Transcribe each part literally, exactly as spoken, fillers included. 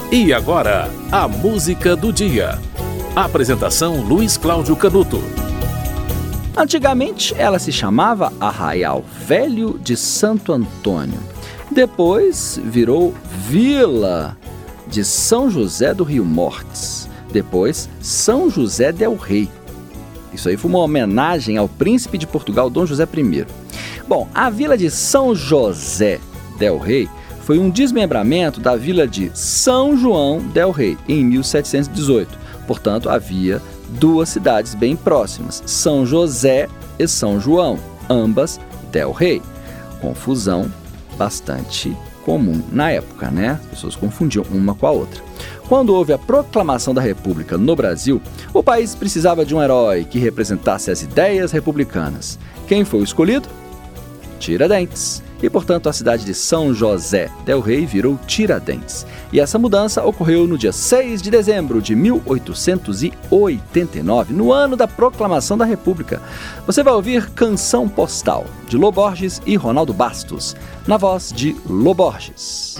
E agora, a música do dia. Apresentação Luiz Cláudio Canuto. Antigamente ela se chamava Arraial Velho de Santo Antônio. Depois virou Vila de São José do Rio Mortes. Depois São José del Rei. Isso aí foi uma homenagem ao príncipe de Portugal, Dom José I. Bom, a vila de São José del Rei foi um desmembramento da vila de São João del Rei, em mil setecentos e dezoito. Portanto, havia duas cidades bem próximas, São José e São João, ambas del Rei. Confusão bastante comum na época, né? As pessoas confundiam uma com a outra. Quando houve a proclamação da República no Brasil, o país precisava de um herói que representasse as ideias republicanas. Quem foi o escolhido? Tiradentes. E, portanto, a cidade de São José del Rei virou Tiradentes. E essa mudança ocorreu no dia seis de dezembro de mil oitocentos e oitenta e nove, no ano da proclamação da República. Você vai ouvir Canção Postal, de Lô Borges e Ronaldo Bastos, na voz de Lô Borges.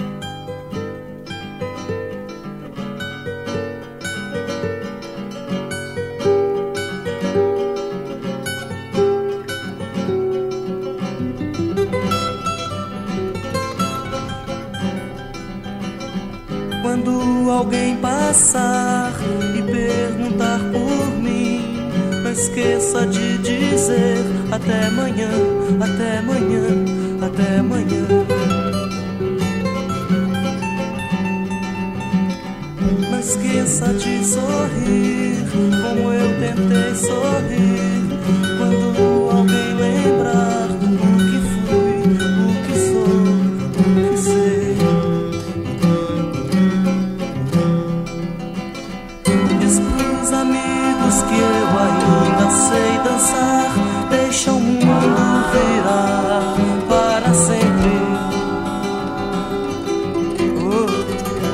Quando alguém passar e perguntar por mim, não esqueça de dizer até amanhã, até amanhã, até amanhã. Não esqueça de sorrir, como eu tentei sorrir, quando alguém lembrar o que fui, o que sou, o que sei. Amigos que eu ainda sei dançar, deixa o mundo virar para sempre. Oh.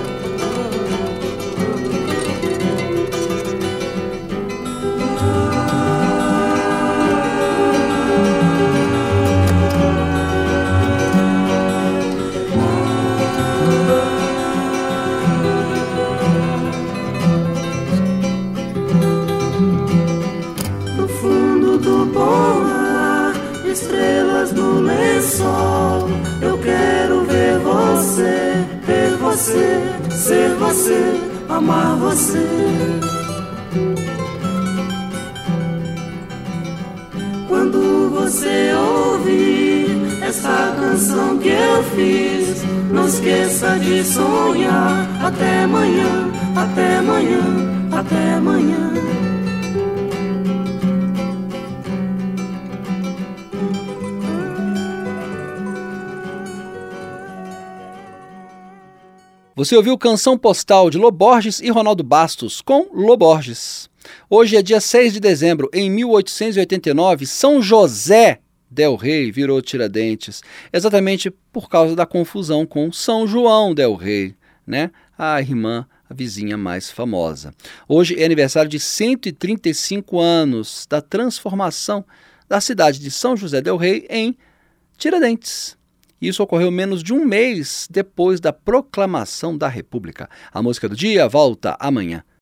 Estrelas no lençol, eu quero ver você, ver você, ser você, amar você. Quando você ouvir essa canção que eu fiz, não esqueça de sonhar. Até amanhã, até amanhã, até amanhã. Você ouviu Canção Postal de Lô Borges e Ronaldo Bastos, com Lô Borges. Hoje é dia seis de dezembro, em mil oitocentos e oitenta e nove, São José del Rei virou Tiradentes, exatamente por causa da confusão com São João del Rei, né? A irmã, a vizinha mais famosa. Hoje é aniversário de cento e trinta e cinco anos da transformação da cidade de São José del Rei em Tiradentes. Isso ocorreu menos de um mês depois da proclamação da República. A música do dia volta amanhã.